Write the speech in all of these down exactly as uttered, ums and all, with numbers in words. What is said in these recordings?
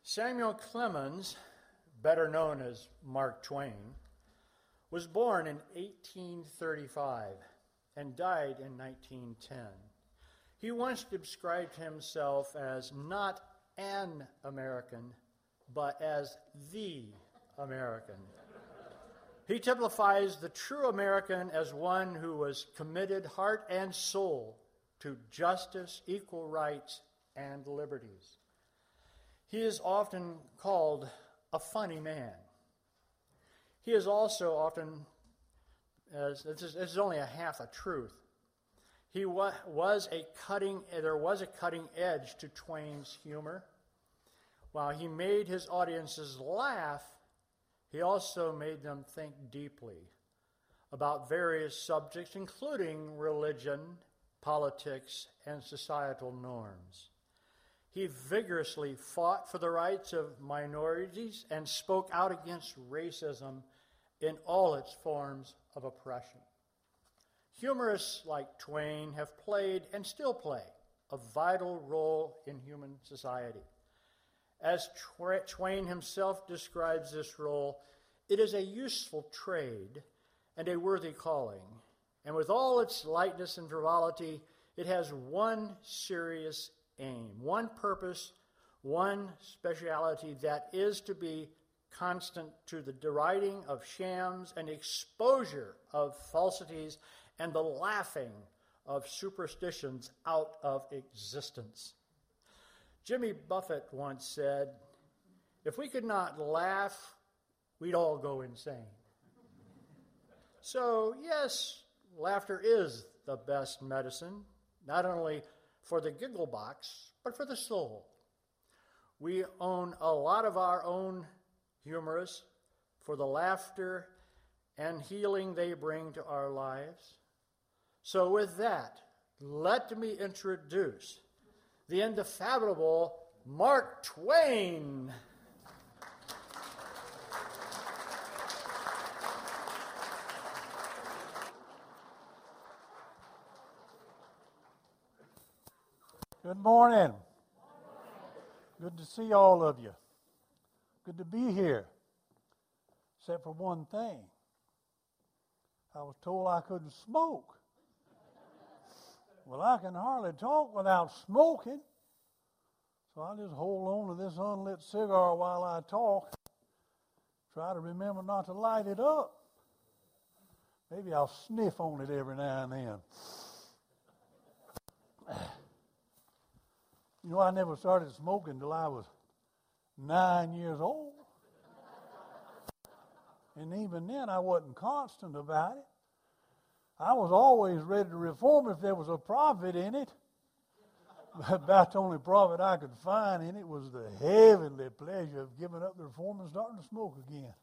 Samuel Clemens, better known as Mark Twain, was born in eighteen thirty-five and died in nineteen ten. He once described himself as not an American, but as the American. He typifies the true American as one who was committed heart and soul to justice, equal rights, and liberties. He is often called a funny man. He is also often, as this is, this is only a half a truth, he wa- was a cutting, there was a cutting edge to Twain's humor. While he made his audiences laugh, he also made them think deeply about various subjects, including religion, politics, and societal norms. He vigorously fought for the rights of minorities and spoke out against racism in all its forms of oppression. Humorists like Twain have played and still play a vital role in human society. As Twain himself describes this role, it is a useful trade and a worthy calling. And with all its lightness and frivolity, it has one serious aim, one purpose, one speciality that is to be constant to the deriding of shams and exposure of falsities and the laughing of superstitions out of existence. Jimmy Buffett once said, "If we could not laugh, we'd all go insane." So, yes, laughter is the best medicine, not only for the giggle box, but for the soul. We own a lot of our own humorists for the laughter and healing they bring to our lives. So with that, let me introduce the indefatigable Mark Twain. Good morning. Good to see all of you. Good to be here, except for one thing. I was told I couldn't smoke. Well, I can hardly talk without smoking, so I'll just hold on to this unlit cigar while I talk. Try to remember not to light it up. Maybe I'll sniff on it every now and then. You know, I never started smoking until I was nine years old. And even then, I wasn't constant about it. I was always ready to reform if there was a profit in it. About the only profit I could find in it was the heavenly pleasure of giving up the reform and starting to smoke again.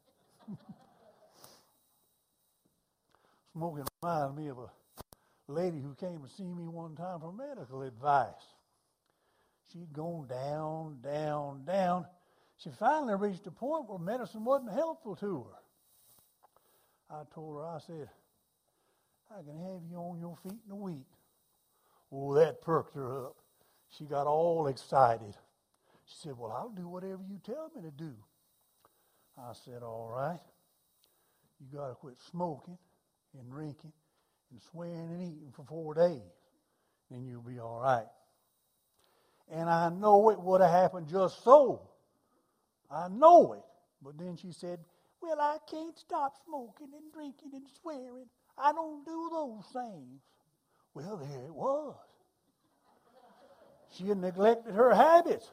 Smoking reminds me of a lady who came to see me one time for medical advice. She'd gone down, down, down. She finally reached a point where medicine wasn't helpful to her. I told her, I said, "I can have you on your feet in a week." Oh, that perked her up. She got all excited. She said, "Well, I'll do whatever you tell me to do." I said, "All right. You got to quit smoking and drinking and swearing and eating for four days. Then you'll be all right." And I know it would have happened just so. I know it. But then she said, "Well, I can't stop smoking and drinking and swearing. I don't do those things." Well, there it was. She had neglected her habits.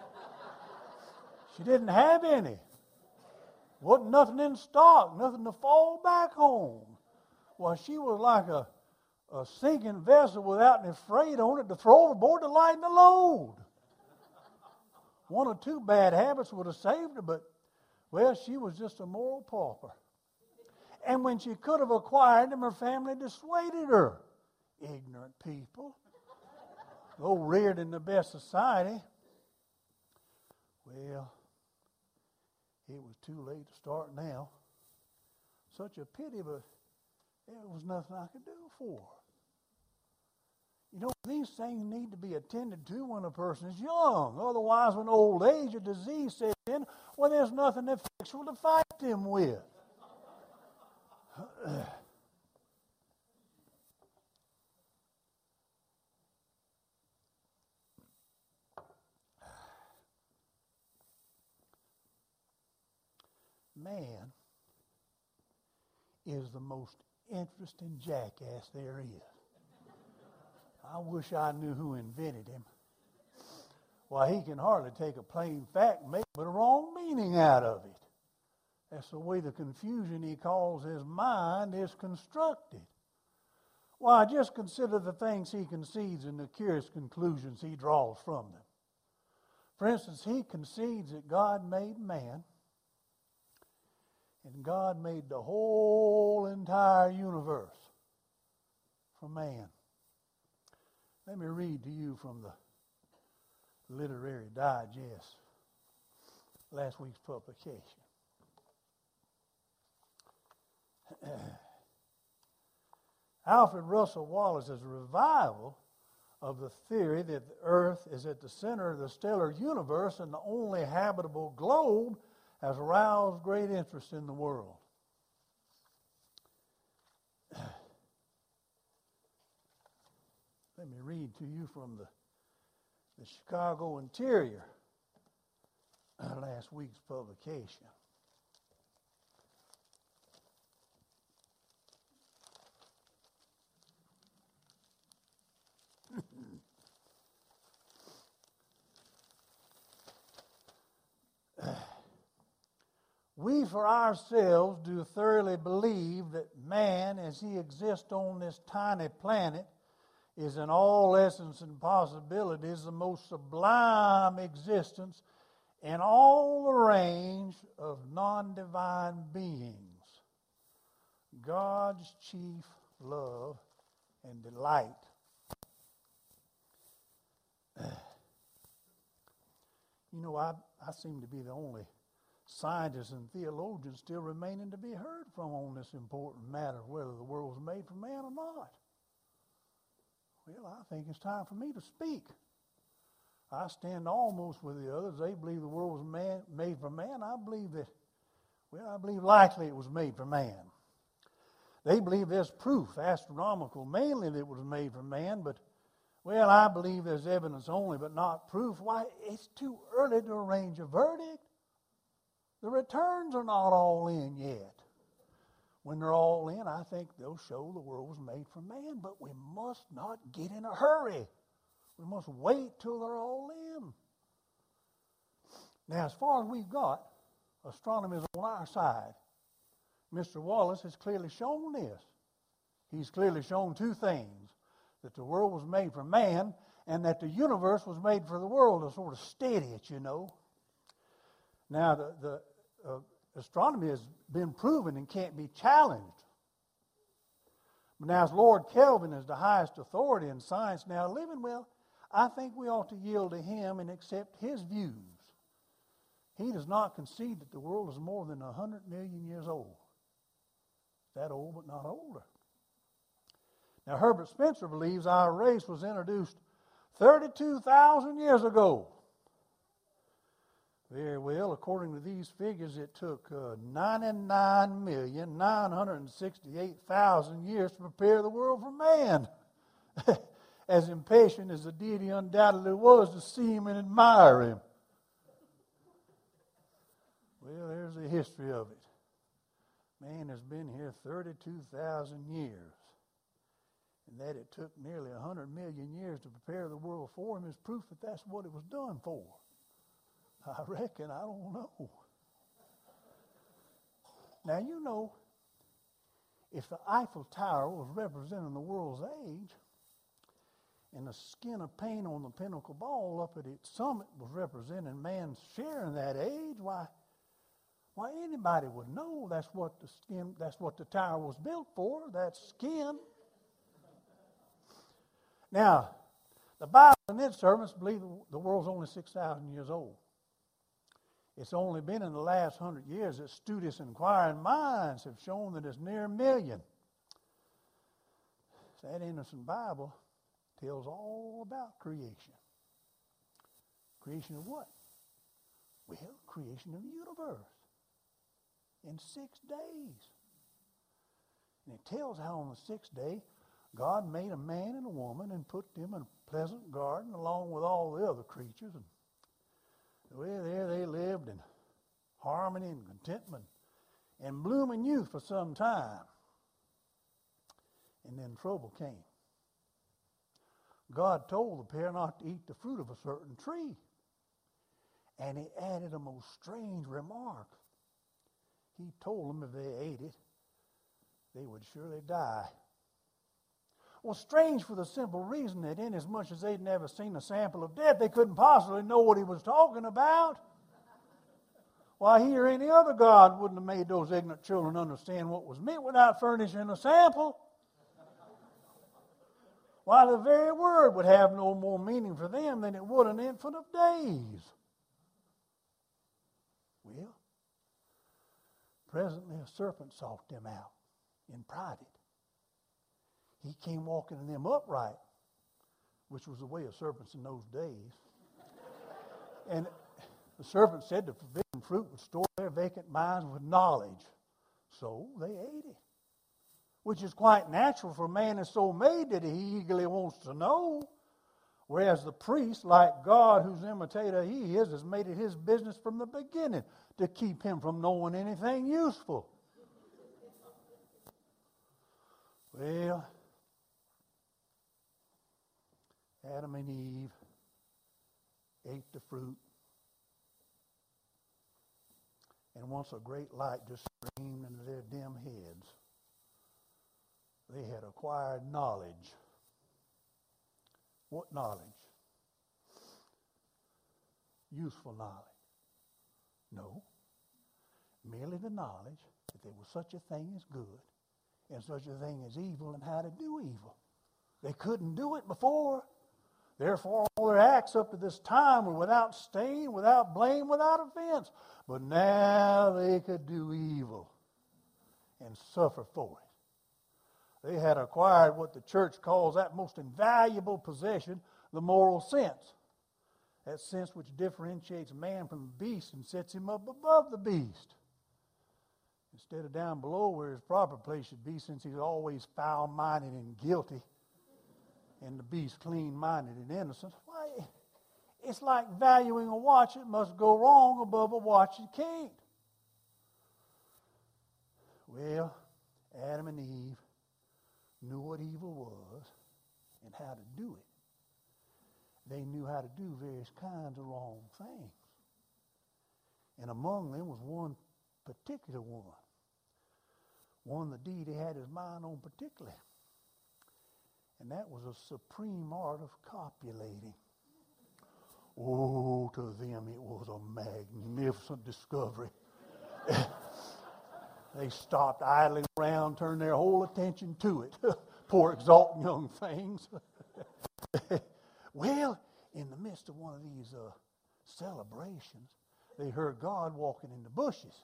She didn't have any. Wasn't nothing in stock, nothing to fall back on. Well, she was like a, a sinking vessel without any freight on it to throw overboard to lighten the load. One or two bad habits would have saved her, but, well, she was just a moral pauper. And when she could have acquired them, her family dissuaded her. Ignorant people. Though reared in the best society. Well, it was too late to start now. Such a pity, but there was nothing I could do for her. You know, these things need to be attended to when a person is young. Otherwise, when old age or disease sets in, well, there's nothing effectual to fight them with. Man is the most interesting jackass there is. I wish I knew who invented him. Why, he can hardly take a plain fact and make but a wrong meaning out of it. That's the way the confusion he calls his mind is constructed. Why, just consider the things he concedes and the curious conclusions he draws from them. For instance, he concedes that God made man, and God made the whole entire universe for man. Let me read to you from the Literary Digest, last week's publication. Alfred Russel Wallace's revival of the theory that the earth is at the center of the stellar universe and the only habitable globe has aroused great interest in the world. Let me read to you from the, the Chicago Interior, last week's publication. We for ourselves do thoroughly believe that man, as he exists on this tiny planet, is in all essence and possibilities the most sublime existence in all the range of non-divine beings. God's chief love and delight. You know, I, I seem to be the only scientists and theologians still remaining to be heard from on this important matter, whether the world was made for man or not. Well, I think it's time for me to speak. I stand almost with the others. They believe the world was man, made for man. I believe that, well, I believe likely it was made for man. They believe there's proof, astronomical mainly, that it was made for man, but, well, I believe there's evidence only, but not proof. Why, it's too early to arrange a verdict. The returns are not all in yet. When they're all in, I think they'll show the world was made for man, but we must not get in a hurry. We must wait till they're all in. Now, as far as we've got, astronomy is on our side. Mister Wallace has clearly shown this. He's clearly shown two things, that the world was made for man and that the universe was made for the world to sort of steady it, you know. Now, the, the uh, astronomy has been proven and can't be challenged. But now, as Lord Kelvin is the highest authority in science now living, well, I think we ought to yield to him and accept his views. He does not concede that the world is more than one hundred million years old. That old, but not older. Now, Herbert Spencer believes our race was introduced thirty-two thousand years ago. Very well, according to these figures, it took uh, ninety-nine million nine hundred sixty-eight thousand years to prepare the world for man. As impatient as the deity undoubtedly was to see him and admire him. Well, there's the history of it. Man has been here thirty-two thousand years. And that it took nearly one hundred million years to prepare the world for him is proof that that's what it was done for. I reckon, I don't know. Now, you know, if the Eiffel Tower was representing the world's age, and the skin of paint on the pinnacle ball up at its summit was representing man's share in that age, why, why anybody would know that's what the skin, that's what the tower was built for, that skin. Now, the Bible and its servants believe the world's only six thousand years old. It's only been in the last hundred years that studious inquiring minds have shown that it's near a million. That innocent Bible tells all about creation. Creation of what? Well, creation of the universe in six days. And it tells how on the sixth day, God made a man and a woman and put them in a pleasant garden along with all the other creatures. And well, there they lived in harmony and contentment and blooming youth for some time. And then trouble came. God told the pair not to eat the fruit of a certain tree. And he added a most strange remark. He told them if they ate it, they would surely die. Well, strange for the simple reason that inasmuch as they'd never seen a sample of death, they couldn't possibly know what he was talking about. Why, he or any other God wouldn't have made those ignorant children understand what was meant without furnishing a sample. Why, the very word would have no more meaning for them than it would an infant of days. Well, presently a serpent sought them out in private. He came walking in them upright, which was the way of serpents in those days. And the serpent said the forbidden fruit would store their vacant minds with knowledge. So they ate it, which is quite natural, for man is so made that he eagerly wants to know. Whereas the priest, like God, whose imitator he is, has made it his business from the beginning to keep him from knowing anything useful. Well, Adam and Eve ate the fruit. And once a great light just streamed into their dim heads, they had acquired knowledge. What knowledge? Useful knowledge. No. Merely the knowledge that there was such a thing as good and such a thing as evil and how to do evil. They couldn't do it before. Therefore, all their acts up to this time were without stain, without blame, without offense. But now they could do evil and suffer for it. They had acquired what the church calls that most invaluable possession, the moral sense. That sense which differentiates man from the beast and sets him up above the beast, instead of down below where his proper place should be, since he's always foul-minded and guilty, and the beast clean-minded and innocent. Why, it's like valuing a watch that must go wrong above a watch that can't. Well, Adam and Eve knew what evil was and how to do it. They knew how to do various kinds of wrong things. And among them was one particular one. One the deed he had his mind on particularly. And that was a supreme art of copulating. Oh, to them it was a magnificent discovery. They stopped idling around, turned their whole attention to it. Poor exultant young things. Well, in the midst of one of these uh, celebrations, they heard God walking in the bushes,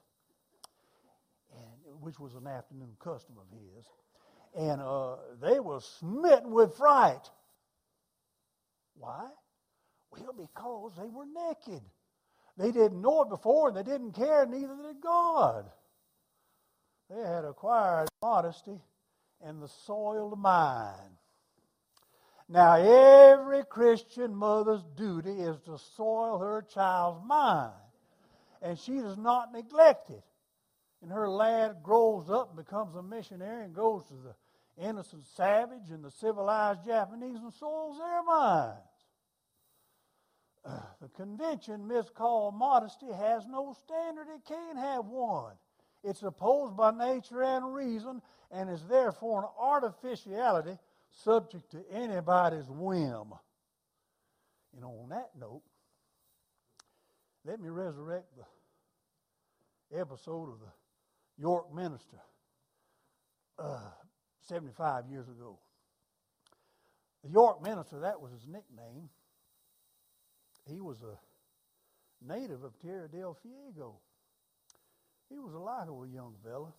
and which was an afternoon custom of his. And uh, they were smitten with fright. Why? Well, because they were naked. They didn't know it before, and they didn't care, neither did God. They had acquired modesty and the soiled mind. Now, every Christian mother's duty is to soil her child's mind, and she does not neglect it. And her lad grows up and becomes a missionary and goes to the innocent savage and the civilized Japanese and soils their minds. Uh, the convention miscalled modesty has no standard. It can't have one. It's opposed by nature and reason and is therefore an artificiality subject to anybody's whim. And on that note, let me resurrect the episode of the York minister uh, seventy-five years ago. The York minister, that was his nickname. He was a native of Tierra del Fuego. He was a likable young fella,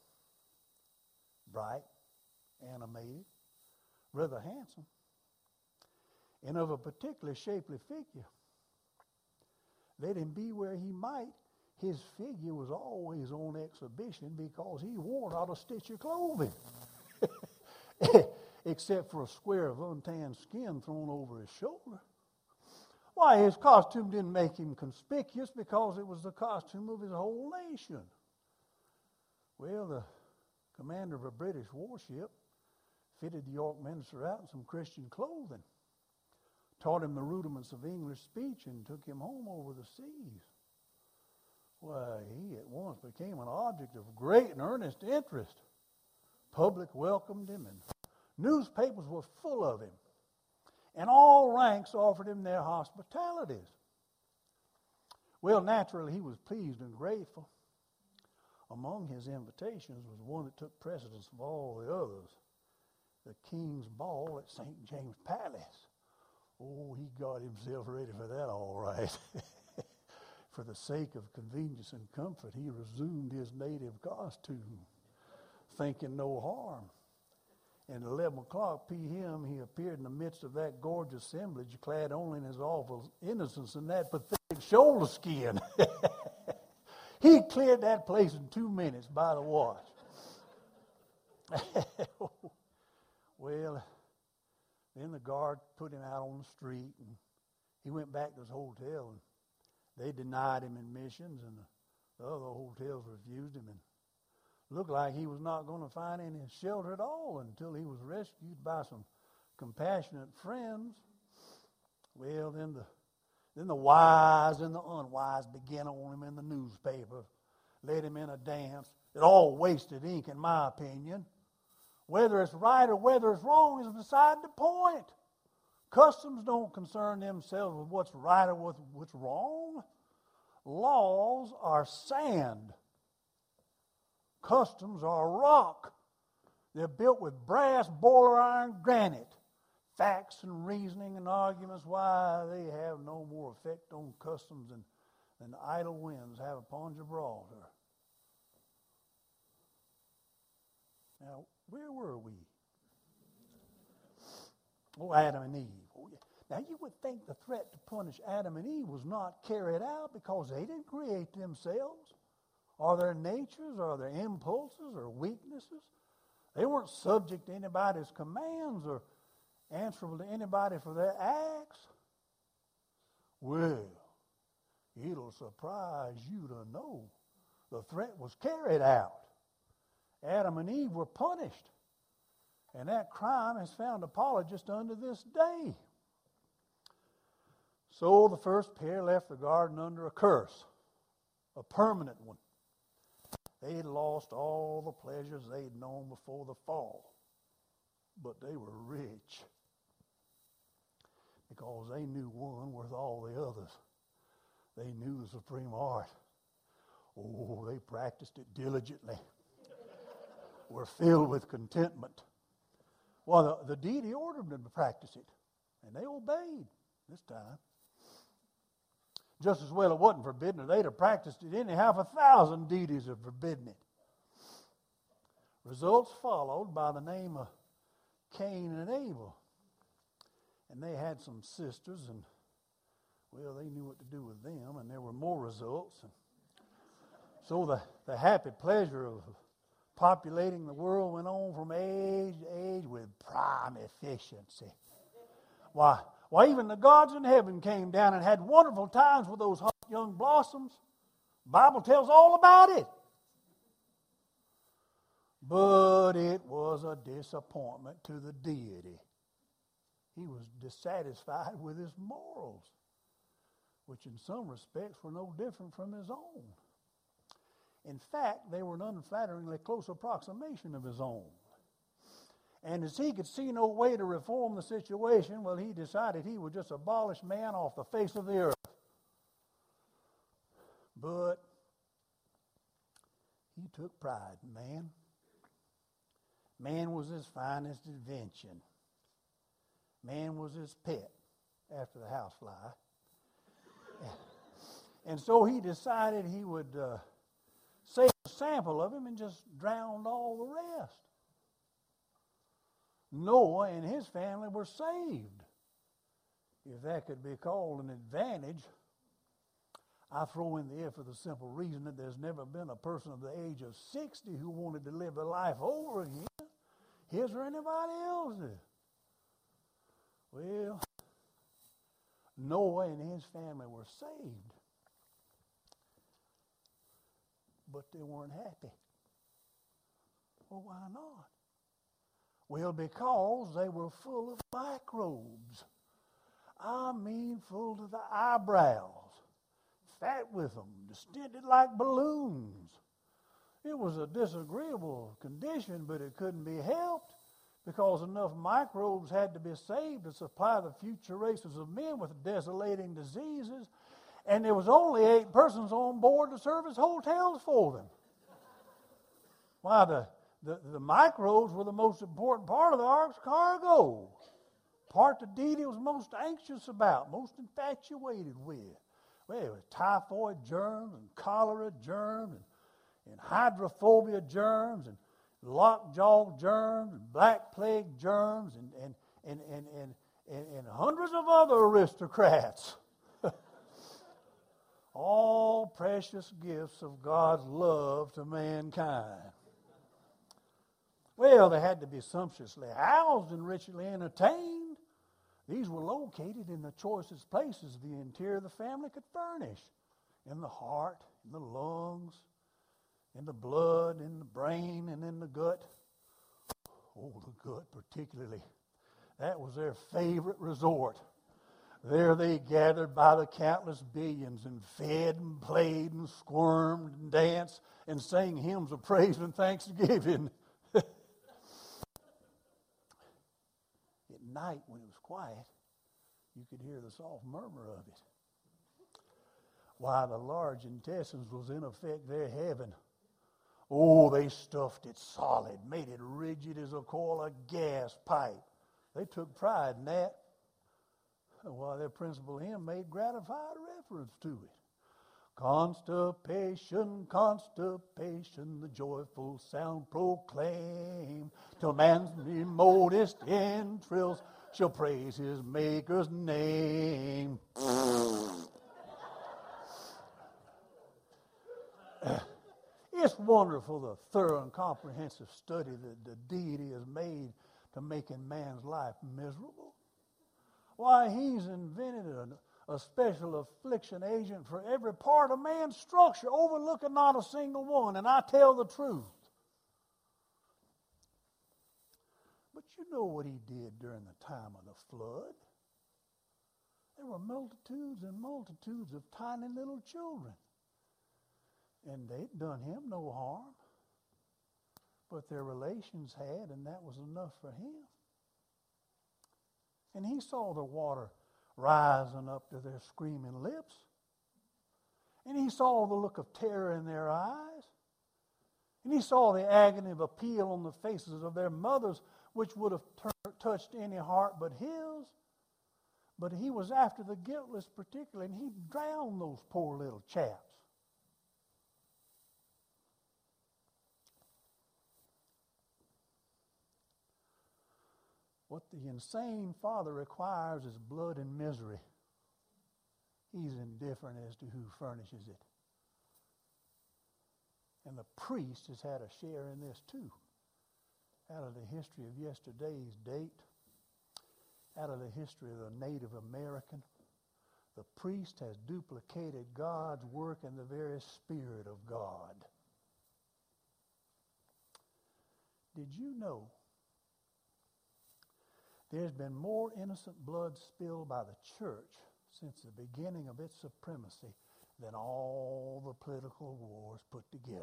bright, animated, rather handsome. and of a particularly shapely figure. Let him be where he might, his figure was always on exhibition because he wore not a stitch of clothing, except for a square of untanned skin thrown over his shoulder. Why, his costume didn't make him conspicuous because it was the costume of his whole nation. Well, the commander of a British warship fitted the York minister out in some Christian clothing, taught him the rudiments of English speech, and took him home over the seas. Why, he at once became an object of great and earnest interest. Public welcomed him, and newspapers were full of him, and all ranks offered him their hospitalities. Well, naturally, he was pleased and grateful. Among his invitations was one that took precedence of all the others, the King's Ball at Saint James Palace. Oh, he got himself ready for that all right. For the sake of convenience and comfort, he resumed his native costume, thinking no harm. And at eleven o'clock p m, he appeared in the midst of that gorgeous assemblage, clad only in his awful innocence and that pathetic shoulder skin. He cleared that place in two minutes by the watch. Well, then the guard put him out on the street, and he went back to his hotel, and they denied him admissions, and the other hotels refused him, and looked like he was not going to find any shelter at all until he was rescued by some compassionate friends. Well, then the then the wise and the unwise began on him in the newspaper, led him in a dance. It all wasted ink, in my opinion. Whether it's right or whether it's wrong is beside the point. Customs don't concern themselves with what's right or what's wrong. Laws are sand. Customs are rock. They're built with brass, boiler iron, granite. Facts and reasoning and arguments, why, they have no more effect on customs than, than idle winds have upon Gibraltar. Now, where were we? Oh, Adam and Eve. Oh, yeah. Now, you would think the threat to punish Adam and Eve was not carried out because they didn't create themselves, or their natures, or their impulses, or weaknesses. They weren't subject to anybody's commands or answerable to anybody for their acts. Well, it'll surprise you to know the threat was carried out. Adam and Eve were punished, and that crime has found apologists unto this day. So the first pair left the garden under a curse, a permanent one. They had lost all the pleasures they'd known before the fall, but they were rich because they knew one worth all the others. They knew the supreme art. Oh, they practiced it diligently. Were filled with contentment. Well, the, the deity ordered them to practice it, and they obeyed this time. Just as well it wasn't forbidden, or they'd have practiced it anyhow. A thousand deities have forbidden it. Results followed by the name of Cain and Abel. And they had some sisters, and, well, they knew what to do with them, and there were more results. And so the, the happy pleasure of populating the world went on from age to age with prime efficiency. Why, why, even the gods in heaven came down and had wonderful times with those hot young blossoms. The Bible tells all about it. But it was a disappointment to the deity. He was dissatisfied with his morals, which in some respects were no different from his own. In fact, they were an unflatteringly close approximation of his own. And as he could see no way to reform the situation, well, he decided he would just abolish man off the face of the earth. But he took pride in man. Man was his finest invention. Man was his pet after the housefly. And so he decided he would uh, save a sample of him and just drowned all the rest. Noah and his family were saved if that could be called an advantage, I throw in there for the simple reason that there's never been a person of the age of sixty who wanted to live their life over again. His or anybody else's. Well, Noah and his family were saved, but they weren't happy. Well, why not? Well, because they were full of microbes. I mean, full to the eyebrows. Fat with them, distended like balloons. It was a disagreeable condition, but it couldn't be helped because enough microbes had to be saved to supply the future races of men with desolating diseases, and there was only eight persons on board to serve as hotels for them. Why, the, the, the microbes were the most important part of the ark's cargo, part that Dee Dee was most anxious about, most infatuated with. Well, it was typhoid germs and cholera germs and, and hydrophobia germs and lockjaw germs and black plague germs and, and, and, and, and, and, and hundreds of other aristocrats. All precious gifts of God's love to mankind. Well, they had to be sumptuously housed and richly entertained. These were located in the choicest places the interior of the family could furnish. In the heart, in the lungs, in the blood, in the brain, and in the gut. Oh, the gut particularly. That was their favorite resort. There they gathered by the countless billions and fed and played and squirmed and danced and sang hymns of praise and thanksgiving. At night, when it was quiet, you could hear the soft murmur of it. Why, the large intestines was in effect their heaven. Oh, they stuffed it solid, made it rigid as a coil of gas pipe. They took pride in that. Why, their principal hymn made gratified reference to it. Constipation, constipation, the joyful sound proclaim, till man's remotest entrails shall praise his Maker's name. It's wonderful the thorough and comprehensive study that the deity has made to making man's life miserable. Why, he's invented an a special affliction agent for every part of man's structure, overlooking not a single one, and I tell the truth. But you know what he did during the time of the flood. There were multitudes and multitudes of tiny little children, and they'd done him no harm, but their relations had, and that was enough for him. And he saw the water rising up to their screaming lips. And he saw the look of terror in their eyes. And he saw the agony of appeal on the faces of their mothers, which would have t- touched any heart but his. But he was after the guiltless particularly, and he drowned those poor little chaps. What the insane father requires is blood and misery. He's indifferent as to who furnishes it. And the priest has had a share in this too. Out of the history of yesterday's date, out of the history of the Native American, the priest has duplicated God's work in the very Spirit of God. Did you know there's been more innocent blood spilled by the church since the beginning of its supremacy than all the political wars put together?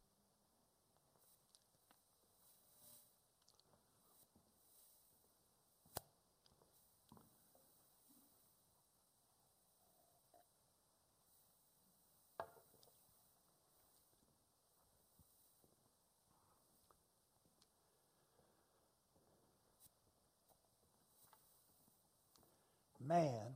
Man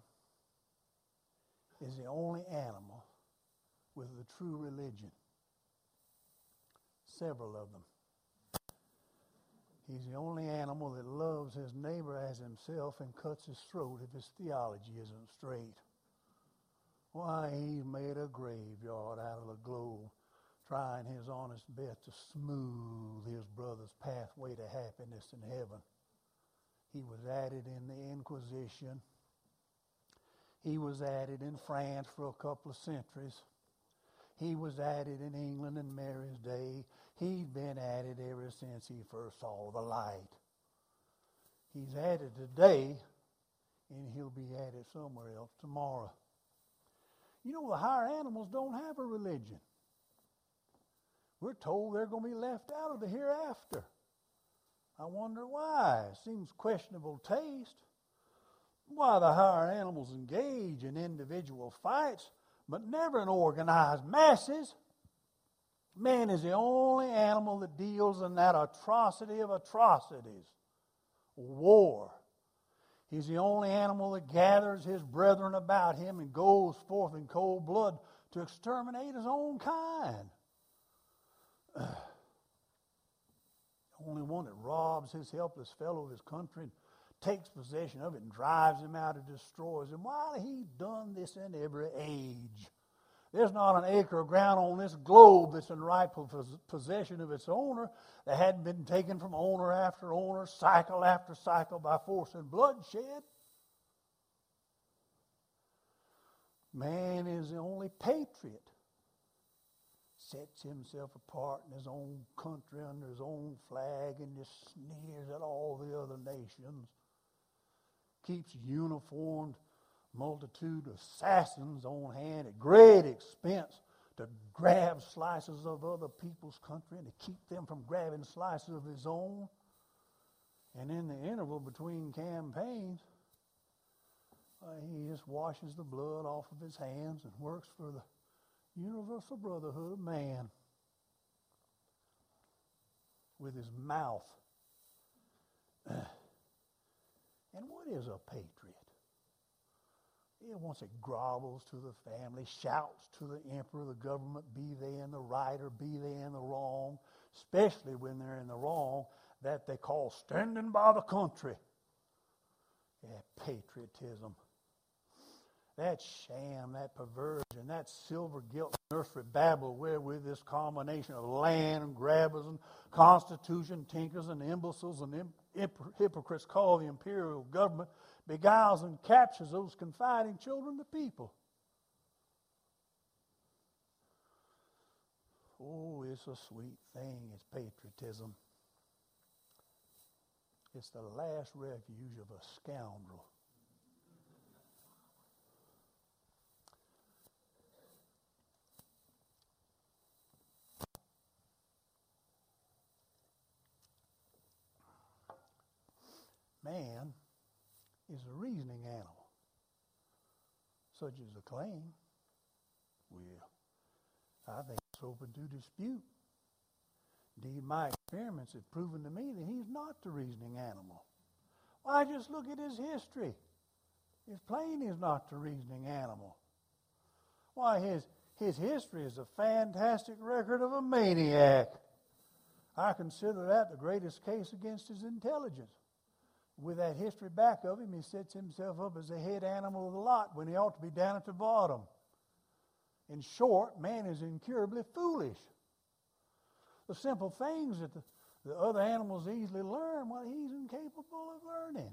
is the only animal with the true religion. Several of them. He's the only animal that loves his neighbor as himself and cuts his throat if his theology isn't straight. Why, he's made a graveyard out of the globe, trying his honest best to smooth his brother's pathway to happiness in heaven. He was added in the Inquisition. He was added in France for a couple of centuries. He was added in England in Mary's day. He's been added ever since he first saw the light. He's added today, and he'll be added somewhere else tomorrow. You know, the higher animals don't have a religion. We're told they're going to be left out of the hereafter. I wonder why. It seems questionable taste. Why the higher animals engage in individual fights, but never in organized masses. Man is the only animal that deals in that atrocity of atrocities, war. He's the only animal that gathers his brethren about him and goes forth in cold blood to exterminate his own kind. The only one that robs his helpless fellow of his country and takes possession of it and drives him out and destroys him. Why, he's done this in every age. There's not an acre of ground on this globe that's in rightful possession of its owner that hadn't been taken from owner after owner, cycle after cycle, by force and bloodshed. Man is the only patriot. Sets himself apart in his own country under his own flag and just sneers at all the other nations. Keeps uniformed multitude of assassins on hand at great expense to grab slices of other people's country and to keep them from grabbing slices of his own. And in the interval between campaigns, uh, he just washes the blood off of his hands and works for the universal brotherhood of man with his mouth. And what is a patriot? It once it grovels to the family, shouts to the emperor, the government, be they in the right or be they in the wrong, especially when they're in the wrong, that they call standing by the country. Yeah, patriotism. That sham, that perversion, that silver gilt nursery babble wherewith this combination of land grabbers and constitution tinkers and imbeciles and imp- hypocrites call the imperial government beguiles and captures those confiding children to people. Oh, it's a sweet thing. It's patriotism. It's the last refuge of a scoundrel. Man is a reasoning animal, such as the claim. Well, I think it's open to dispute. Indeed, my experiments have proven to me that he's not the reasoning animal. Why, just look at his history. It's plain he's not the reasoning animal. Why, his, his history is a fantastic record of a maniac. I consider that the greatest case against his intelligence. With that history back of him, he sets himself up as the head animal of the lot when he ought to be down at the bottom. In short, man is incurably foolish. The simple things that the, the other animals easily learn, well, he's incapable of learning.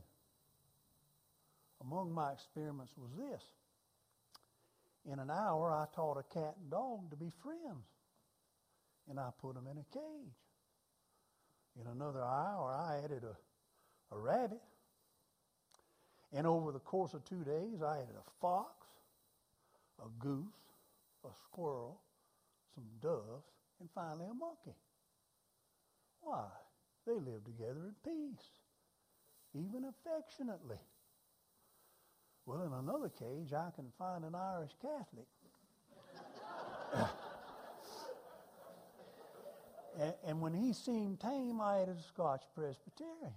Among my experiments was this. In an hour, I taught a cat and dog to be friends, and I put them in a cage. In another hour, I added a a rabbit. And over the course of two days, I added a fox, a goose, a squirrel, some doves, and finally a monkey. Why? They live together in peace, even affectionately. Well, in another cage, I can find an Irish Catholic. and, and when he seemed tame, I added a Scotch Presbyterian.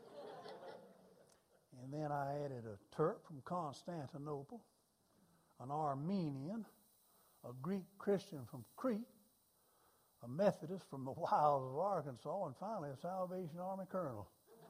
And then I added a Turk from Constantinople, an Armenian, a Greek Christian from Crete, a Methodist from the wilds of Arkansas, and finally a Salvation Army colonel.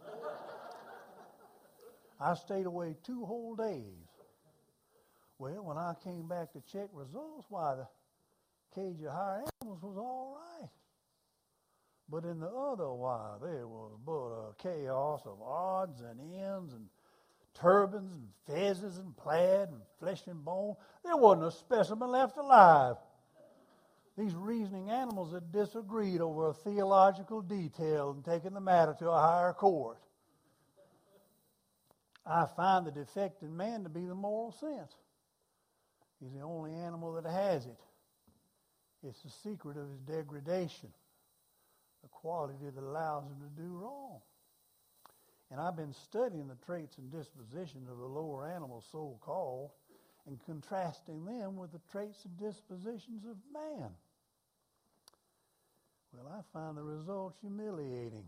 I stayed away two whole days. Well, when I came back to check results, why, the cage of higher animals was all right. But in the other, why, there was but a chaos of odds and ends and turbans and fezzes and plaid and flesh and bone. There wasn't a specimen left alive. These reasoning animals had disagreed over a theological detail and taken the matter to a higher court. I find the defect in man to be the moral sense. He's the only animal that has it. It's the secret of his degradation, the quality that allows him to do wrong. And I've been studying the traits and dispositions of the lower animals, so-called, and contrasting them with the traits and dispositions of man. Well, I find the results humiliating.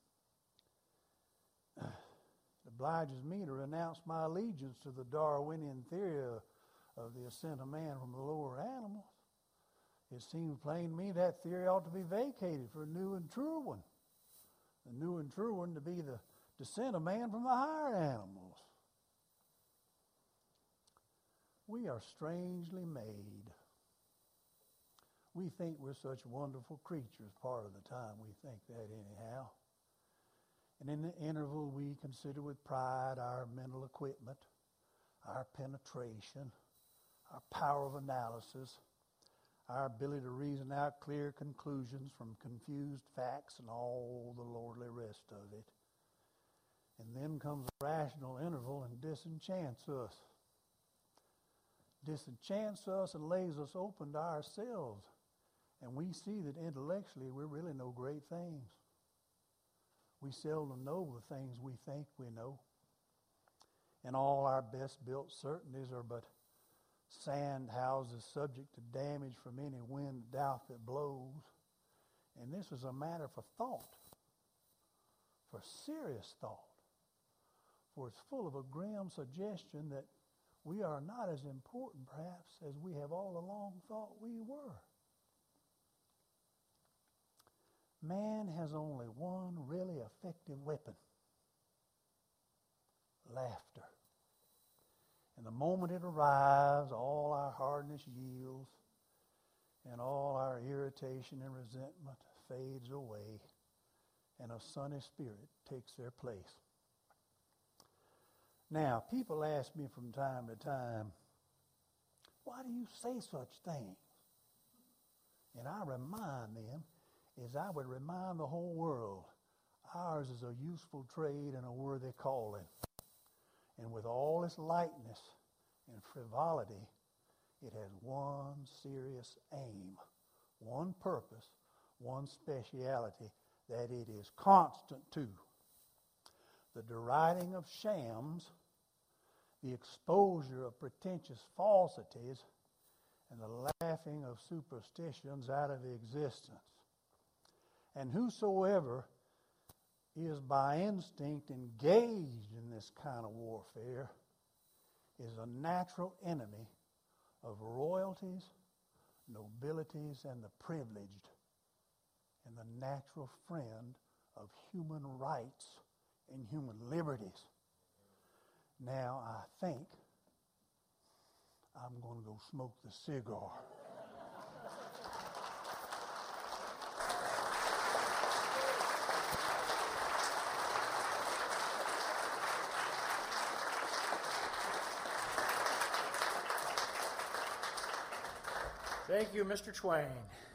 It obliges me to renounce my allegiance to the Darwinian theory of, of the ascent of man from the lower animals. It seems plain to me that theory ought to be vacated for a new and truer one. The new and true one to be the descent of man from the higher animals. We are strangely made. We think we're such wonderful creatures part of the time. We think that anyhow. And in the interval, we consider with pride our mental equipment, our penetration, our power of analysis, our ability to reason out clear conclusions from confused facts and all the lordly rest of it. And then comes a rational interval and disenchants us. Disenchants us and lays us open to ourselves. And we see that intellectually we're really no great things. We seldom know the things we think we know. And all our best built certainties are but sand houses subject to damage from any wind of doubt that blows. And this is a matter for thought, for serious thought. For it's full of a grim suggestion that we are not as important, perhaps, as we have all along thought we were. Man has only one really effective weapon: laughter. And the moment it arrives, all our hardness yields, and all our irritation and resentment fades away, and a sunny spirit takes their place. Now, people ask me from time to time, why do you say such things? And I remind them, as I would remind the whole world, ours is a useful trade and a worthy calling. And with all its lightness and frivolity, it has one serious aim, one purpose, one speciality that it is constant to: the deriding of shams, the exposure of pretentious falsities, and the laughing of superstitions out of existence. And whosoever is by instinct engaged in this kind of warfare is a natural enemy of royalties, nobilities, and the privileged, and the natural friend of human rights and human liberties. Now, I think I'm going to go smoke the cigar. Thank you, Mister Twain.